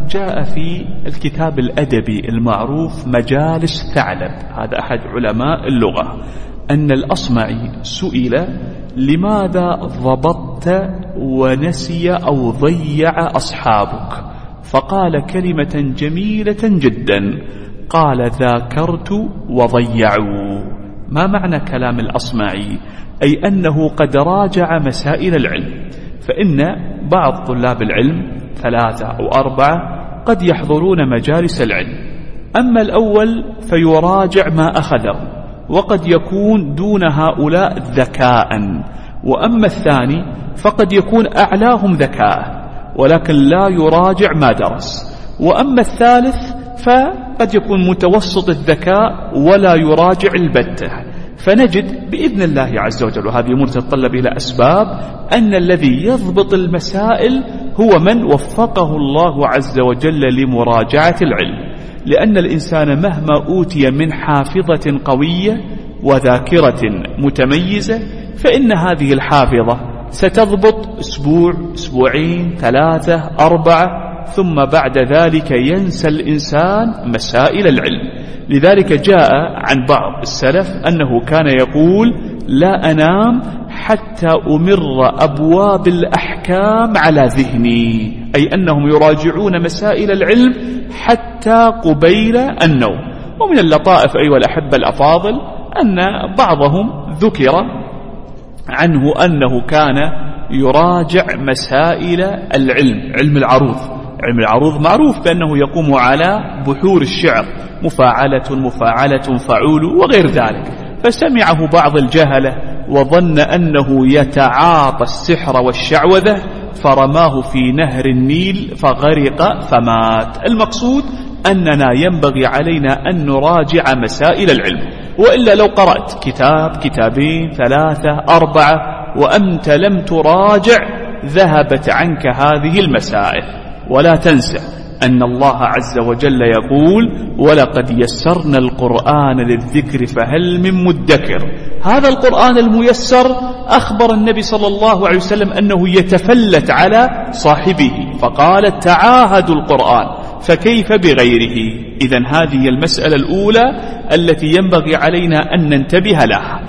جاء في الكتاب الأدبي المعروف مجالس ثعلب، هذا أحد علماء اللغة، أن الأصمعي سئل: لماذا ضبطت ونسي أو ضيع أصحابك؟ فقال كلمة جميلة جدا، قال: ذاكرت وضيعوا. ما معنى كلام الأصمعي؟ أي أنه قد راجع مسائل العلم، فإن بعض طلاب العلم 3 أو 4 قد يحضرون مجالس العلم، أما الأول فيراجع ما أخذه وقد يكون دون هؤلاء ذكاء، وأما الثاني فقد يكون أعلاهم ذكاء ولكن لا يراجع ما درس، وأما الثالث فقد يكون متوسط الذكاء ولا يراجع البتة. فنجد بإذن الله عز وجل، وهذه أمور تتطلب إلى أسباب، أن الذي يضبط المسائل هو من وفقه الله عز وجل لمراجعة العلم، لأن الإنسان مهما أوتي من حافظة قوية وذاكرة متميزة فإن هذه الحافظة ستضبط أسبوع، أسبوعين، 3، 4، ثم بعد ذلك ينسى الإنسان مسائل العلم. لذلك جاء عن بعض السلف أنه كان يقول: لا أنام حتى أمر أبواب الأحكام على ذهني، أي أنهم يراجعون مسائل العلم حتى قبيل النوم. ومن اللطائف أيها الأحبة الأفاضل أن بعضهم ذكر عنه أنه كان يراجع مسائل العلم، علم العروض. علم العروض معروف بأنه يقوم على بحور الشعر، مفاعلة فعول وغير ذلك، فسمعه بعض الجهلة وظن أنه يتعاطى السحر والشعوذة فرماه في نهر النيل فغرق فمات. المقصود أننا ينبغي علينا أن نراجع مسائل العلم، وإلا لو قرأت كتاب، كتابين، 3، 4 وأنت لم تراجع ذهبت عنك هذه المسائل. ولا تنسى أن الله عز وجل يقول: ولقد يسرنا القرآن للذكر فهل من مدكر. هذا القرآن الميسر أخبر النبي صلى الله عليه وسلم أنه يتفلت على صاحبه، فقال: تعاهدوا القرآن، فكيف بغيره؟ إذن هذه المسألة الأولى التي ينبغي علينا أن ننتبه لها.